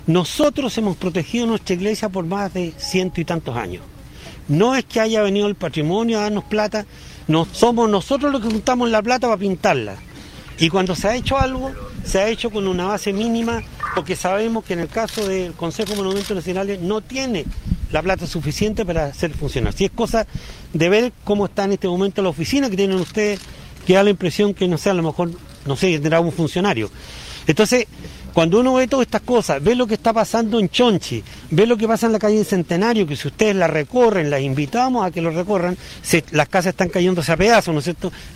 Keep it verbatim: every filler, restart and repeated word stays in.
Nosotros hemos protegido nuestra iglesia por más de ciento y tantos años. No es que haya venido el patrimonio a darnos plata, no somos nosotros los que juntamos la plata para pintarla. Y cuando se ha hecho algo, se ha hecho con una base mínima, porque sabemos que en el caso del Consejo de Monumentos Nacionales no tiene la plata suficiente para hacer funcionar. Si es cosa de ver cómo está en este momento la oficina que tienen ustedes, que da la impresión que, no sé, a lo mejor, no sé, tendrá un funcionario. Entonces, cuando uno ve todas estas cosas, ve lo que está pasando en Chonchi, ve lo que pasa en la calle Centenario, que si ustedes la recorren, las invitamos a que lo recorran, se, las casas están cayéndose a pedazos, ¿no es cierto?